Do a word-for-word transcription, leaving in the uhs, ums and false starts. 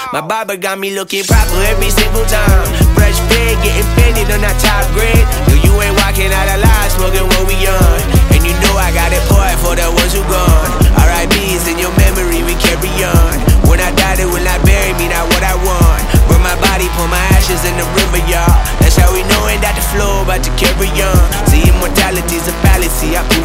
My barber got me looking proper every single time. Fresh fit, getting fitted on that top grade. No, you ain't walking out alive, smoking what we on. And you know I got it poured for the ones who gone. R I B's in your memory, we carry on. When I die, they will not bury me, not what I want. Burn my body, pour my ashes in the river, y'all. That's how we knowin' that the flow about to carry on. See, immortality's a fallacy, I